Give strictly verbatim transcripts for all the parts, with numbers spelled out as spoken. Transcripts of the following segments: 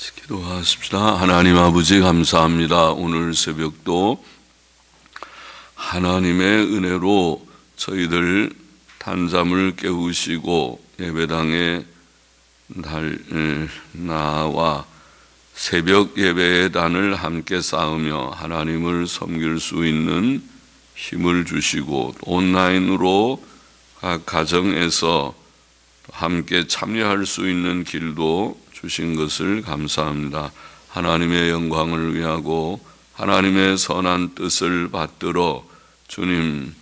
기도하십시다. 하나님 아버지 감사합니다. 오늘 새벽도 하나님의 은혜로 저희들 단잠을 깨우시고 예배당에 나와 새벽 예배의 단을 함께 쌓으며 하나님을 섬길 수 있는 힘을 주시고 온라인으로 각 가정에서 함께 참여할 수 있는 길도 주신 것을 감사합니다. 하나님의 영광을 위하고 하나님의 선한 뜻을 받들어 주님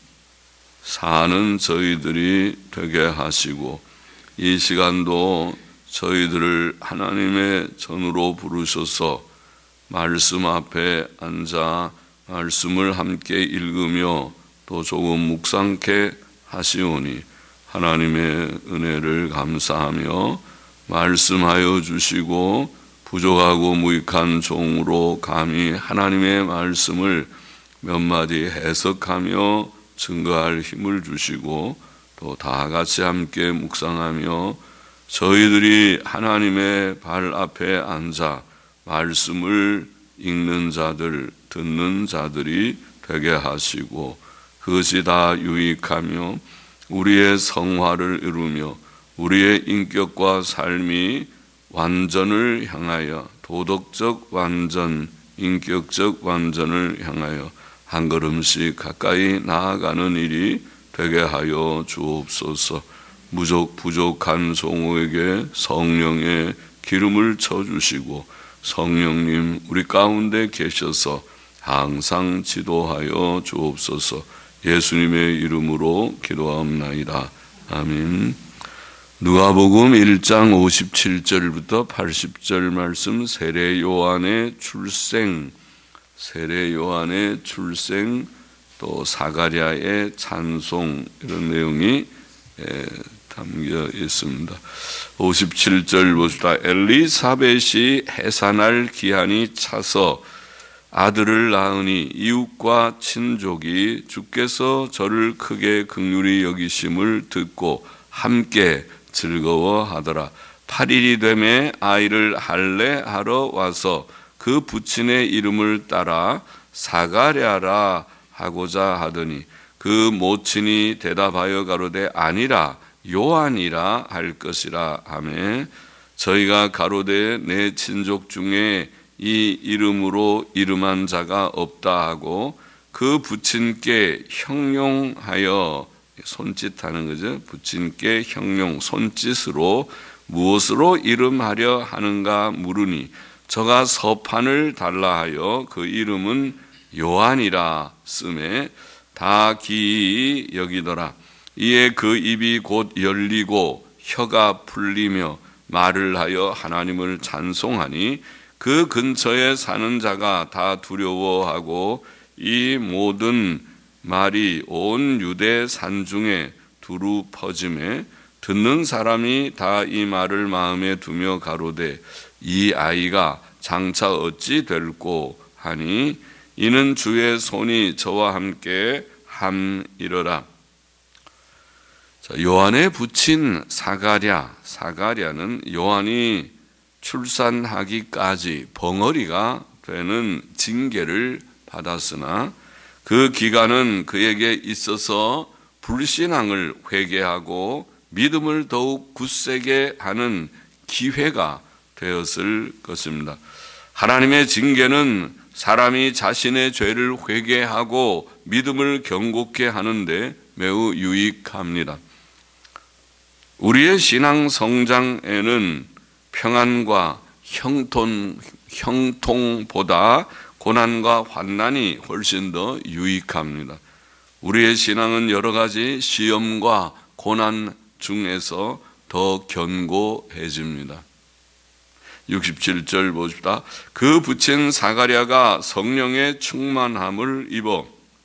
사는 저희들이 되게 하시고 이 시간도 저희들을 하나님의 전으로 부르셔서 말씀 앞에 앉아 말씀을 함께 읽으며 또 조금 묵상케 하시오니 하나님의 은혜를 감사하며 말씀하여 주시고 부족하고 무익한 종으로 감히 하나님의 말씀을 몇 마디 해석하며 증거할 힘을 주시고 또 다 같이 함께 묵상하며 저희들이 하나님의 발 앞에 앉아 말씀을 읽는 자들, 듣는 자들이 되게 하시고 그것이 다 유익하며 우리의 성화를 이루며 우리의 인격과 삶이 완전을 향하여 도덕적 완전, 인격적 완전을 향하여 한 걸음씩 가까이 나아가는 일이 되게 하여 주옵소서. 무족 부족한 종에게 성령의 기름을 쳐주시고 성령님 우리 가운데 계셔서 항상 지도하여 주옵소서. 예수님의 이름으로 기도하옵나이다. 아멘. 누가복음 일 장 오십칠 절부터 팔십 절 말씀 세례 요한의 출생, 세례 요한의 출생, 또 사가랴의 찬송 이런 내용이 담겨 있습니다. 오십칠 절 보시다. 엘리사벳이 해산할 기한이 차서 아들을 낳으니 이웃과 친족이 주께서 저를 크게 긍휼히 여기심을 듣고 함께 즐거워하더라. 팔 일이 되매 아이를 할례하러 와서 그 부친의 이름을 따라 사가랴라 하고자 하더니 그 모친이 대답하여 가로되 아니라 요한이라 할 것이라 하매 저희가 가로되 내 친족 중에 이 이름으로 이름한 자가 없다 하고 그 부친께 형용하여 손짓하는 거죠. 부친께 형용 손짓으로 무엇으로 이름하려 하는가 물으니 저가 서판을 달라 하여 그 이름은 요한이라 쓰매 다 기이 여기더라. 이에 그 입이 곧 열리고 혀가 풀리며 말을 하여 하나님을 찬송하니 그 근처에 사는 자가 다 두려워하고 이 모든 말이 온 유대 산중에 두루 퍼짐에 듣는 사람이 다 이 말을 마음에 두며 가로되 이 아이가 장차 어찌 될꼬 하니 이는 주의 손이 저와 함께 함이러라. 자, 요한의 부친 사가랴, 사가랴는 요한이 출산하기까지 벙어리가 되는 징계를 받았으나 그 기간은 그에게 있어서 불신앙을 회개하고 믿음을 더욱 굳세게 하는 기회가 되었을 것입니다. 하나님의 징계는 사람이 자신의 죄를 회개하고 믿음을 견고케 하는데 매우 유익합니다. 우리의 신앙 성장에는 평안과 형통, 형통보다 고난과 환난이 훨씬 더 유익합니다. 우리의 신앙은 여러 가지 시험과 고난 중에서 더 견고해집니다. 육십칠 절 보십시다. 그 부친 사가랴가 성령의 충만함을 입어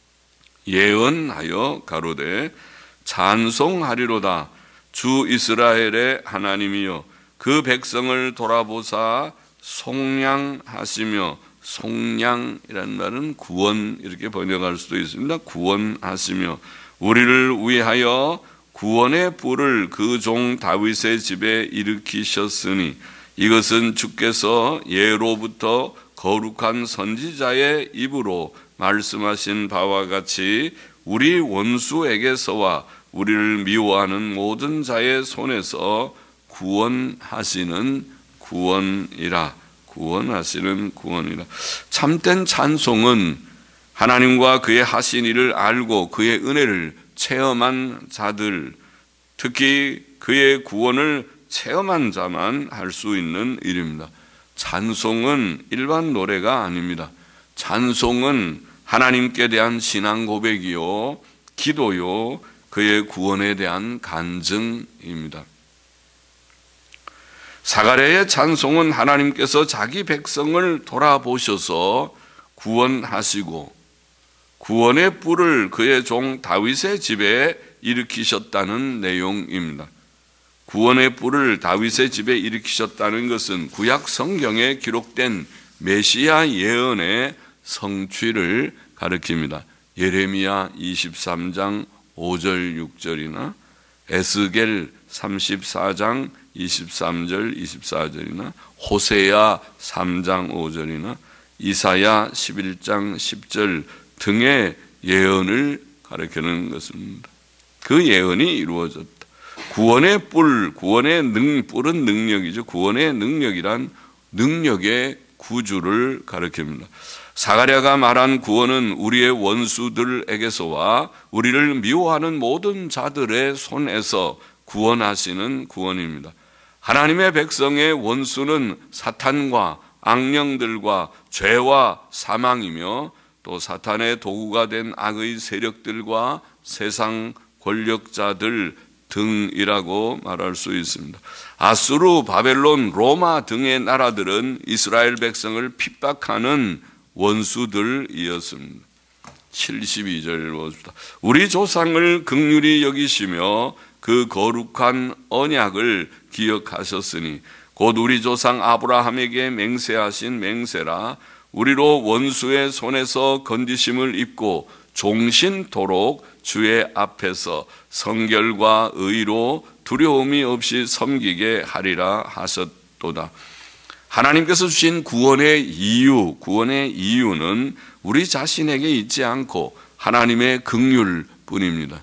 예언하여 가로되 찬송하리로다. 주 이스라엘의 하나님이여 그 백성을 돌아보사 속량하시며, 속량이라는 말은 구원 이렇게 번역할 수도 있습니다. 구원하시며 우리를 위하여 구원의 뿔을 그 종 다윗의 집에 일으키셨으니 이것은 주께서 예로부터 거룩한 선지자의 입으로 말씀하신 바와 같이 우리 원수에게서와 우리를 미워하는 모든 자의 손에서 구원하시는 구원이라. 구원하시는 구원이라. 참된 찬송은 하나님과 그의 하신 일을 알고 그의 은혜를 체험한 자들, 특히 그의 구원을 체험한 자만 할 수 있는 일입니다. 찬송은 일반 노래가 아닙니다. 찬송은 하나님께 대한 신앙 고백이요, 기도요, 그의 구원에 대한 간증입니다. 사가랴의 찬송은 하나님께서 자기 백성을 돌아보셔서 구원하시고 구원의 뿔을 그의 종 다윗의 집에 일으키셨다는 내용입니다. 구원의 뿔을 다윗의 집에 일으키셨다는 것은 구약 성경에 기록된 메시아 예언의 성취를 가리킵니다. 예레미야 이십삼 장 오 절 육 절이나 에스겔 삼십사 장 이십삼 절 이십사 절이나 호세야 삼 장 오 절이나 이사야 십일 장 십 절 등의 예언을 가리키는 것입니다. 그 예언이 이루어졌다. 구원의 뿔, 구원의 능, 뿔은 능력이죠. 구원의 능력이란 능력의 구주를 가리킵니다. 사가랴가 말한 구원은 우리의 원수들에게서와 우리를 미워하는 모든 자들의 손에서 구원하시는 구원입니다. 하나님의 백성의 원수는 사탄과 악령들과 죄와 사망이며 또 사탄의 도구가 된 악의 세력들과 세상 권력자들 등이라고 말할 수 있습니다. 아수르, 바벨론, 로마 등의 나라들은 이스라엘 백성을 핍박하는 원수들이었습니다. 칠십이 절 보십시다. 우리 조상을 긍휼히 여기시며 그 거룩한 언약을 기억하셨으니 곧 우리 조상 아브라함에게 맹세하신 맹세라. 우리로 원수의 손에서 건지심을 입고 종신토록 주의 앞에서 성결과 의로 두려움이 없이 섬기게 하리라 하셨도다. 하나님께서 주신 구원의 이유, 구원의 이유는 우리 자신에게 있지 않고 하나님의 긍휼 뿐입니다.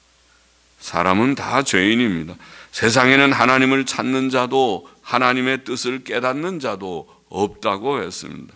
사람은 다 죄인입니다. 세상에는 하나님을 찾는 자도 하나님의 뜻을 깨닫는 자도 없다고 했습니다.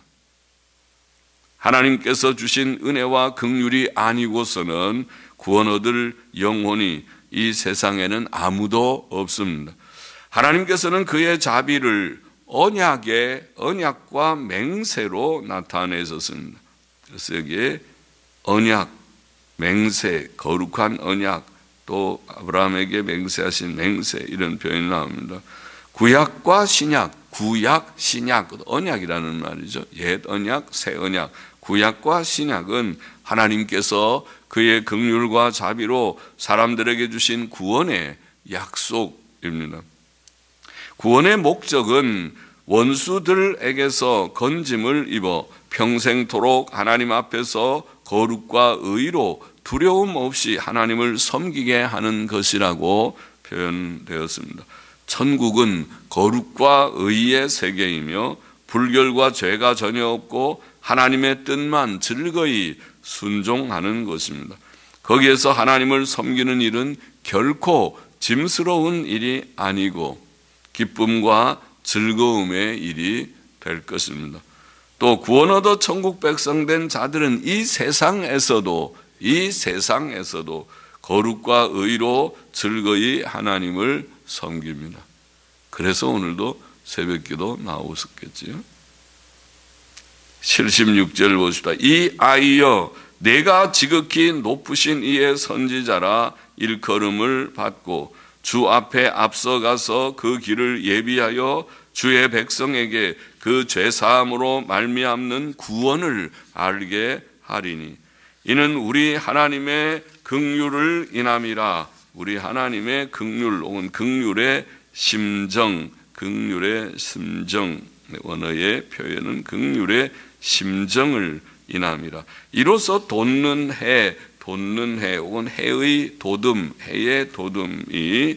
하나님께서 주신 은혜와 긍휼이 아니고서는 구원 얻을 영혼이 이 세상에는 아무도 없습니다. 하나님께서는 그의 자비를 언약의 언약과 맹세로 나타내셨습니다. 그래서 여기에 언약, 맹세, 거룩한 언약, 또 아브라함에게 맹세하신 맹세 이런 표현이 나옵니다. 구약과 신약, 구약, 신약, 언약이라는 말이죠. 옛 언약, 새 언약. 구약과 신약은 하나님께서 그의 긍휼과 자비로 사람들에게 주신 구원의 약속입니다. 구원의 목적은 원수들에게서 건짐을 입어 평생토록 하나님 앞에서 거룩과 의로 두려움 없이 하나님을 섬기게 하는 것이라고 표현되었습니다. 천국은 거룩과 의의 세계이며 불결과 죄가 전혀 없고 하나님의 뜻만 즐거이 순종하는 것입니다. 거기에서 하나님을 섬기는 일은 결코 짐스러운 일이 아니고 기쁨과 즐거움의 일이 될 것입니다. 또 구원 얻어 천국 백성 된 자들은 이 세상에서도 이 세상에서도 거룩과 의로 즐거이 하나님을 섬깁니다. 그래서 오늘도 새벽기도 나오셨겠지요. 칠십육 절 보십시다. 이 아이여 내가 지극히 높으신 이의 선지자라 일컬음을 받고 주 앞에 앞서가서 그 길을 예비하여 주의 백성에게 그 죄사함으로 말미암는 구원을 알게 하리니 이는 우리 하나님의 긍휼을 인함이라. 우리 하나님의 긍휼 혹은 긍휼의 심정, 긍휼의 심정, 원어의 표현은 긍휼의 심정을 인함이라. 이로써 돋는 해, 돋는 해 혹은 해의 도듬, 해의 도듬이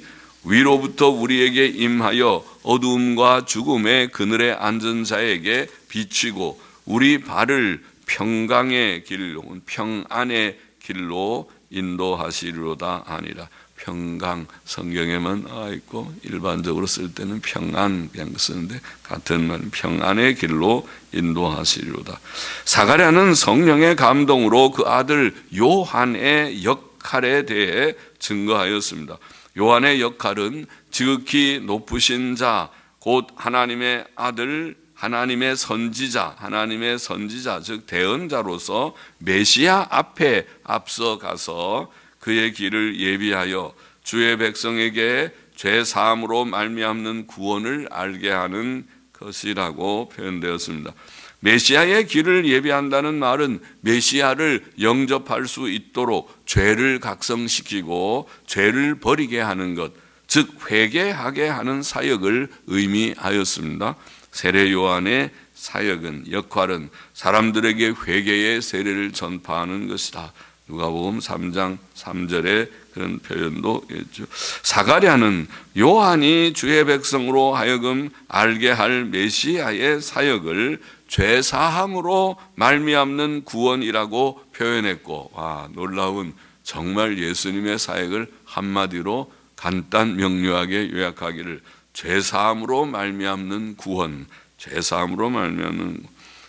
위로부터 우리에게 임하여 어두움과 죽음의 그늘에 앉은 자에게 비치고 우리 발을 평강의 길로, 평안의 길로 인도하시리로다 하니라. 평강, 성경에만 나와 있고 일반적으로 쓸 때는 평안 그냥 쓰는데 같은 말, 평안의 길로 인도하시리로다. 사가랴는 성령의 감동으로 그 아들 요한의 역할에 대해 증거하였습니다. 요한의 역할은 지극히 높으신 자, 곧 하나님의 아들, 하나님의 선지자, 하나님의 선지자, 즉 대언자로서 메시아 앞에 앞서가서 그의 길을 예비하여 주의 백성에게 죄 사함으로 말미암는 구원을 알게 하는 것이라고 표현되었습니다. 메시아의 길을 예비한다는 말은 메시아를 영접할 수 있도록 죄를 각성시키고 죄를 버리게 하는 것, 즉 회개하게 하는 사역을 의미하였습니다. 세례 요한의 사역은, 역할은 사람들에게 회개의 세례를 전파하는 것이다. 누가복음 삼 장 삼 절에 그런 표현도 있죠. 사가랴는 요한이 주의 백성으로 하여금 알게 할 메시아의 사역을 죄사함으로 말미암는 구원이라고 표현했고, 와, 놀라운, 정말 예수님의 사역을 한마디로 간단 명료하게 요약하기를 죄사함으로 말미암는 구원, 죄사함으로 말미암는,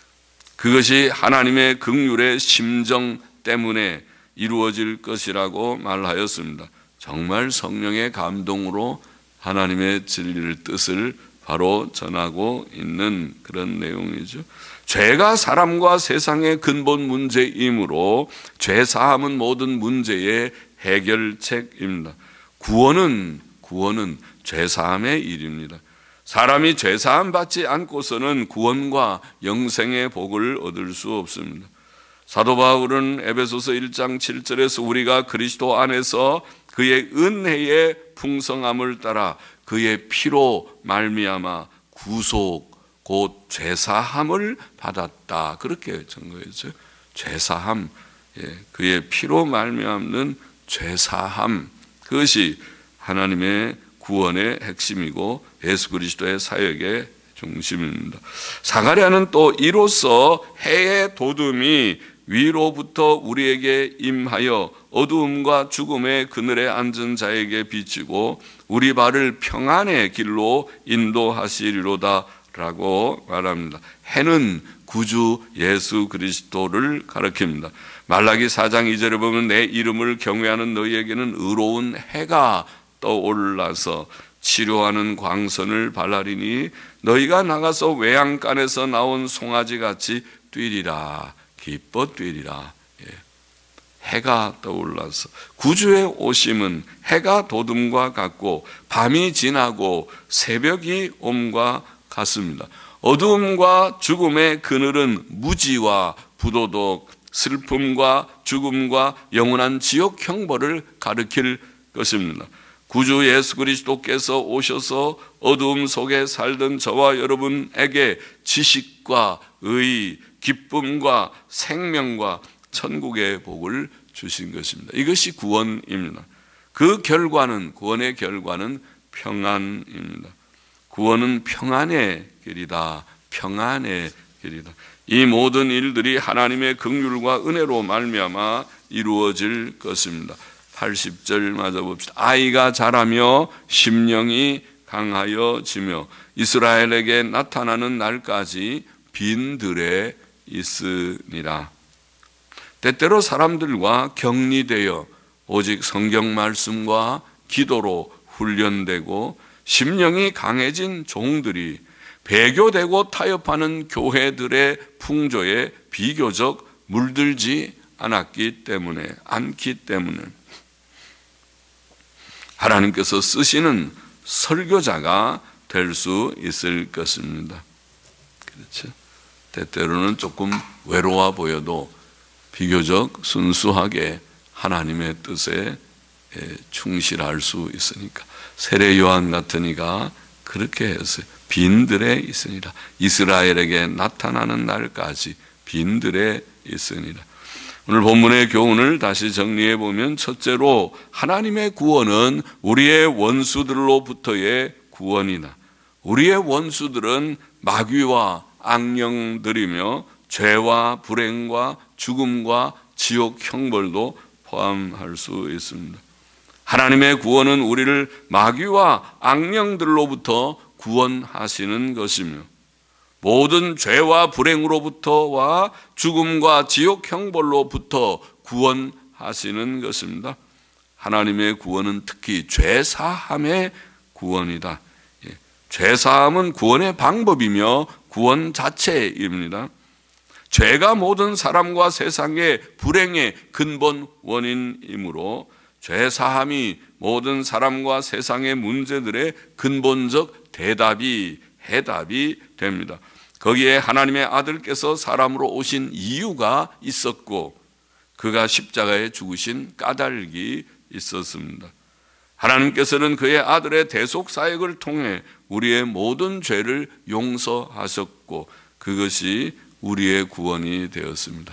그것이 하나님의 긍휼의 심정 때문에 이루어질 것이라고 말하였습니다. 정말 성령의 감동으로 하나님의 진리를, 뜻을 바로 전하고 있는 그런 내용이죠. 죄가 사람과 세상의 근본 문제이므로 죄사함은 모든 문제의 해결책입니다. 구원은, 구원은 죄사함의 일입니다. 사람이 죄사함 받지 않고서는 구원과 영생의 복을 얻을 수 없습니다. 사도 바울은 에베소서 일 장 칠 절에서 우리가 그리스도 안에서 그의 은혜의 풍성함을 따라 그의 피로 말미암아 구속, 곧 죄사함을 받았다. 그렇게 증거했죠. 죄사함, 예, 그의 피로 말미암는 죄사함, 그것이 하나님의 구원의 핵심이고 예수 그리스도의 사역의 중심입니다. 사가랴는 또 이로써 해의 도둠이 위로부터 우리에게 임하여 어두움과 죽음의 그늘에 앉은 자에게 비치고 우리 발을 평안의 길로 인도하시리로다 라고 말합니다. 해는 구주 예수 그리스도를 가리킵니다. 말라기 사 장 이 절에 보면 내 이름을 경외하는 너희에게는 의로운 해가 떠올라서 치료하는 광선을 발하리니 너희가 나가서 외양간에서 나온 송아지같이 뛰리라. 기뻐 뛰리라. 예. 해가 떠올라서 구주의 오심은 해가 돋음과 같고 밤이 지나고 새벽이 옴과 같습니다. 어두움과 죽음의 그늘은 무지와 부도덕, 슬픔과 죽음과 영원한 지옥 형벌을 가리킬 것입니다. 구주 예수 그리스도께서 오셔서 어두움 속에 살던 저와 여러분에게 지식과 의, 기쁨과 생명과 천국의 복을 주신 것입니다. 이것이 구원입니다. 그 결과는, 구원의 결과는 평안입니다. 구원은 평안의 길이다. 평안의 길이다. 이 모든 일들이 하나님의 긍휼과 은혜로 말미암아 이루어질 것입니다. 팔십 절 맞아 봅시다. 아이가 자라며 심령이 강하여지며 이스라엘에게 나타나는 날까지 빈들에 있으니라. 때때로 사람들과 격리되어 오직 성경 말씀과 기도로 훈련되고 심령이 강해진 종들이 배교되고 타협하는 교회들의 풍조에 비교적 물들지 않았기 때문에, 않기 때문에 하나님께서 쓰시는 설교자가 될 수 있을 것입니다. 그렇죠? 때때로는 조금 외로워 보여도 비교적 순수하게 하나님의 뜻에 충실할 수 있으니까 세례 요한 같은 이가 그렇게 했어요. 빈들에 있으니라. 이스라엘에게 나타나는 날까지 빈들에 있으니라. 오늘 본문의 교훈을 다시 정리해 보면 첫째로 하나님의 구원은 우리의 원수들로부터의 구원이다. 우리의 원수들은 마귀와 악령들이며 죄와 불행과 죽음과 지옥 형벌도 포함할 수 있습니다. 하나님의 구원은 우리를 마귀와 악령들로부터 구원하시는 것이며 모든 죄와 불행으로부터와 죽음과 지옥 형벌로부터 구원하시는 것입니다. 하나님의 구원은 특히 죄사함의 구원이다. 죄사함은 구원의 방법이며 구원 자체입니다. 죄가 모든 사람과 세상의 불행의 근본 원인이므로 죄사함이 모든 사람과 세상의 문제들의 근본적 대답이 해답이 됩니다. 거기에 하나님의 아들께서 사람으로 오신 이유가 있었고 그가 십자가에 죽으신 까닭이 있었습니다. 하나님께서는 그의 아들의 대속 사역을 통해 우리의 모든 죄를 용서하셨고 그것이 우리의 구원이 되었습니다.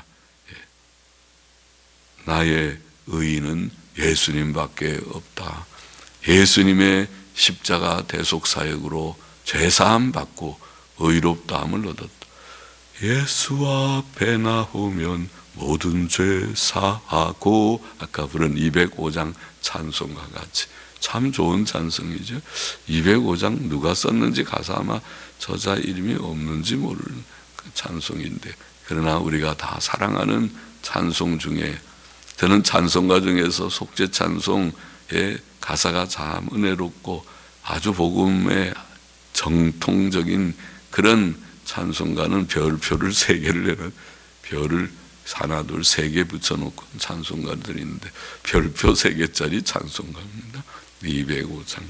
나의 의인은 예수님밖에 없다. 예수님의 십자가 대속 사역으로 죄사함 받고 의롭다함을 얻었다. 예수 앞에 나오면 모든 죄 사하고, 아까 부른 이백오 장 찬송과 같이 참 좋은 찬송이죠. 이백오 장 누가 썼는지 가사 아마 저자 이름이 없는지 모르는 그 찬송인데, 그러나 우리가 다 사랑하는 찬송 중에, 저는 찬송가 중에서 속죄 찬송의 가사가 참 은혜롭고 아주 복음의 정통적인 그런 찬송가는 별표를 세 개를 내는, 별을 하나 둘 세 개 붙여놓고 찬송가들이 있는데 별표 세 개짜리 찬송가입니다. 이백오 장.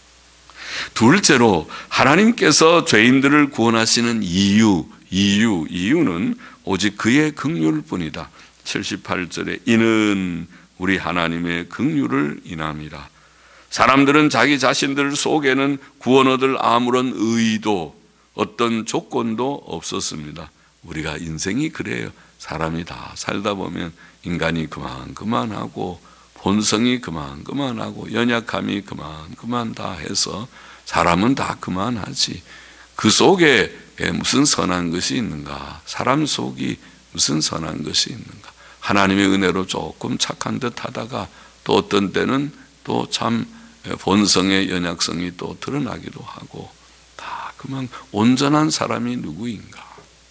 둘째로 하나님께서 죄인들을 구원하시는 이유, 이유, 이유는 오직 그의 긍휼일 뿐이다. 칠십팔 절에 이는 우리 하나님의 긍휼을 인함이라. 사람들은 자기 자신들 속에는 구원 얻을 아무런 의도, 어떤 조건도 없었습니다. 우리가 인생이 그래요. 사람이 다 살다 보면 인간이 그만 그만하고 본성이 그만 그만하고 연약함이 그만 그만 다 해서 사람은 다 그만하지. 그 속에 무슨 선한 것이 있는가? 사람 속이 무슨 선한 것이 있는가? 하나님의 은혜로 조금 착한 듯 하다가 또 어떤 때는 또 참 본성의 연약성이 또 드러나기도 하고, 다 그만 온전한 사람이 누구인가?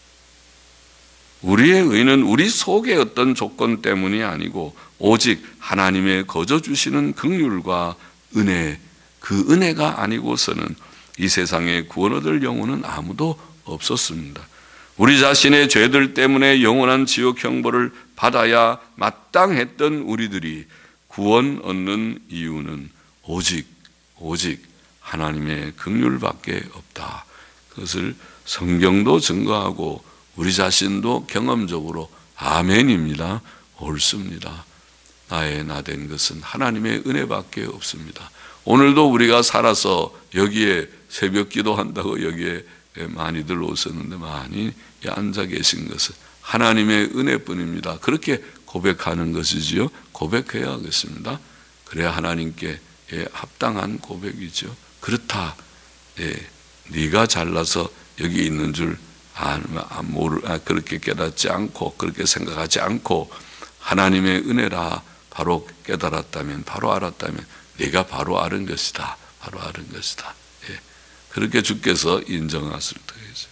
우리의 의는 우리 속의 어떤 조건 때문이 아니고 오직 하나님의 거저 주시는 긍휼과 은혜, 그 은혜가 아니고서는 이 세상에 구원 얻을 영혼은 아무도 없었습니다. 우리 자신의 죄들 때문에 영원한 지옥 형벌을 받아야 마땅했던 우리들이 구원 얻는 이유는 오직 오직 하나님의 긍휼밖에 없다. 그것을 성경도 증거하고 우리 자신도 경험적으로 아멘입니다. 옳습니다. 나의 나 된 것은 하나님의 은혜밖에 없습니다. 오늘도 우리가 살아서 여기에 새벽 기도한다고 여기에 많이들 오셨는데 많이 앉아 계신 것은 하나님의 은혜뿐입니다. 그렇게 고백하는 것이지요. 고백해야 하겠습니다. 그래야 하나님께 합당한 고백이죠. 그렇다. 예, 네가 잘나서 여기 있는 줄 아, 모르, 아, 그렇게 깨닫지 않고 그렇게 생각하지 않고 하나님의 은혜라 바로 깨달았다면, 바로 알았다면 네가 바로 아는 것이다. 바로 아는 것이다. 예, 그렇게 주께서 인정하실 터이죠.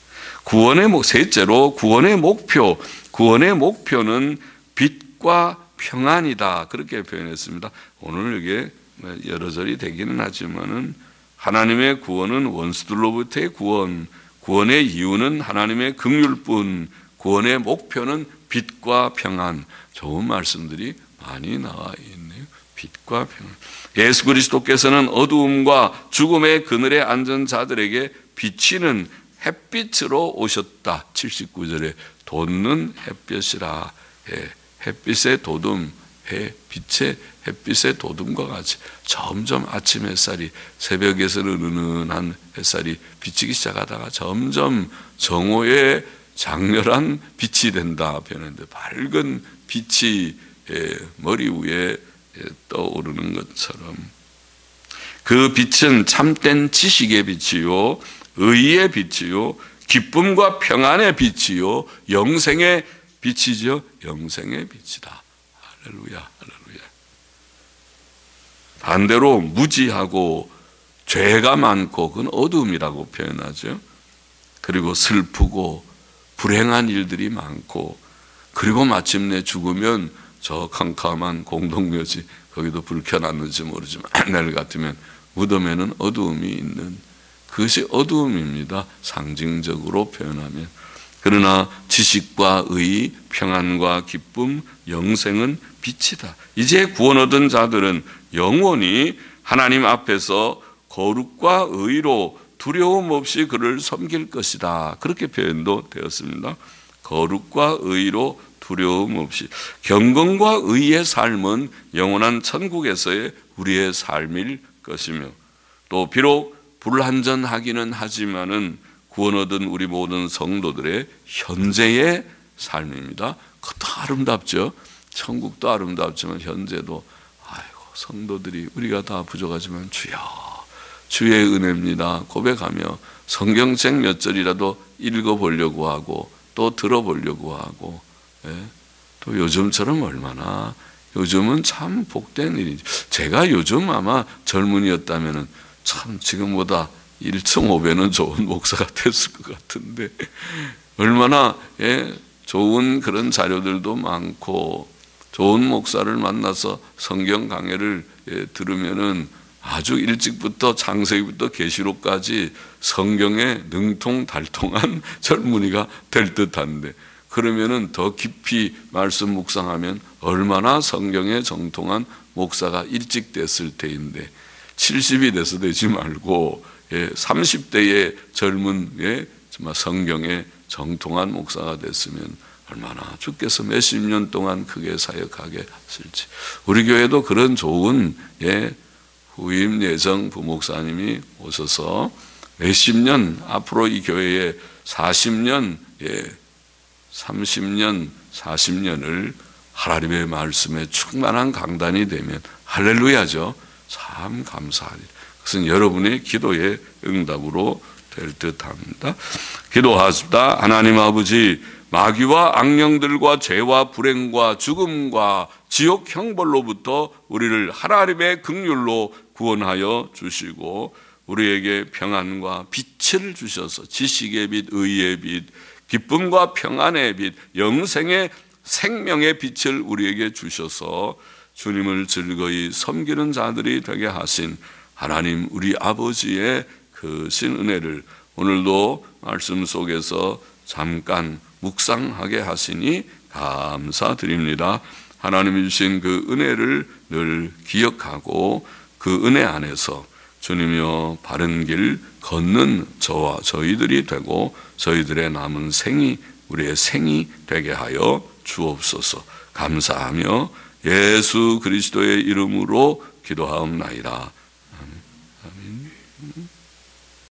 구원의 목, 셋째로 구원의 목표, 구원의 목표는 빛과 평안이다. 그렇게 표현했습니다. 오늘 이게 여러 절이 되기는 하지만은 하나님의 구원은 원수들로부터의 구원, 구원의 이유는 하나님의 긍휼뿐, 구원의 목표는 빛과 평안. 좋은 말씀들이 많이 나와 있네요. 빛과 평안. 예수 그리스도께서는 어두움과 죽음의 그늘에 앉은 자들에게 비치는 햇빛으로 오셨다. 칠십구 절에 돋는 햇빛이라. 예, 햇빛의 도둠, 해, 빛의 햇빛의 도둠과 같이 점점 아침 햇살이, 새벽에서는 은은한 햇살이 비치기 시작하다가 점점 정오의 장렬한 빛이 된다 표현했는데, 밝은 빛이 머리 위에 떠오르는 것처럼 그 빛은 참된 지식의 빛이요, 의의 빛이요, 기쁨과 평안의 빛이요, 영생의 빛이죠. 영생의 빛이다. 할렐루야, 할렐루야. 반대로 무지하고 죄가 많고 그건 어두움이라고 표현하죠. 그리고 슬프고 불행한 일들이 많고, 그리고 마침내 죽으면 저 캄캄한 공동묘지, 거기도 불 켜놨는지 모르지만 내일 같으면 무덤에는 어두움이 있는, 그것이 어두움입니다. 상징적으로 표현하면. 그러나 지식과 의, 평안과 기쁨, 영생은 빛이다. 이제 구원 얻은 자들은 영원히 하나님 앞에서 거룩과 의로 두려움 없이 그를 섬길 것이다. 그렇게 표현도 되었습니다. 거룩과 의로 두려움 없이. 경건과 의의 삶은 영원한 천국에서의 우리의 삶일 것이며, 또 비록 불완전하기는 하지만은 구원 얻은 우리 모든 성도들의 현재의 삶입니다. 그것도 아름답죠. 천국도 아름답지만 현재도, 아이고 성도들이 우리가 다 부족하지만 주여 주의 은혜입니다 고백하며 성경책 몇 절이라도 읽어보려고 하고 또 들어보려고 하고, 예? 또 요즘처럼 얼마나, 요즘은 참 복된 일이죠. 제가 요즘 아마 젊은이였다면 참 지금보다 일 점 오 배는 좋은 목사가 됐을 것 같은데, 얼마나 예, 좋은 그런 자료들도 많고 좋은 목사를 만나서 성경 강해를 예, 들으면은 아주 일찍부터 창세기부터 계시록까지 성경에 능통달통한 젊은이가 될 듯한데, 그러면은 더 깊이 말씀 묵상하면 얼마나 성경에 정통한 목사가 일찍 됐을 때인데, 칠십이 돼서 되지 말고 예, 삼십 대의 젊은 예, 정말 성경에 정통한 목사가 됐으면 얼마나 주께서 몇십 년 동안 크게 사역하게 하실지. 우리 교회도 그런 좋은 예, 후임 예정 부목사님이 오셔서 몇십 년, 앞으로 이 교회에 사십 년, 예, 삼십 년, 사십 년을 하나님의 말씀에 충만한 강단이 되면 할렐루야죠. 참 감사하니. 그것은 여러분의 기도의 응답으로 될 듯합니다. 기도하십니다. 하나님 아버지, 마귀와 악령들과 죄와 불행과 죽음과 지옥 형벌로부터 우리를 하나님의 긍휼로 구원하여 주시고, 우리에게 평안과 빛을 주셔서 지식의 빛, 의의 빛, 기쁨과 평안의 빛, 영생의 생명의 빛을 우리에게 주셔서 주님을 즐거이 섬기는 자들이 되게 하신 하나님 우리 아버지의 그 신 은혜를 오늘도 말씀 속에서 잠깐 묵상하게 하시니 감사드립니다. 하나님이 주신 그 은혜를 늘 기억하고 그 은혜 안에서 주님이여 바른 길 걷는 저와 저희들이 되고 저희들의 남은 생이 우리의 생이 되게 하여 주옵소서. 감사하며 예수 그리스도의 이름으로 기도하옵나이다.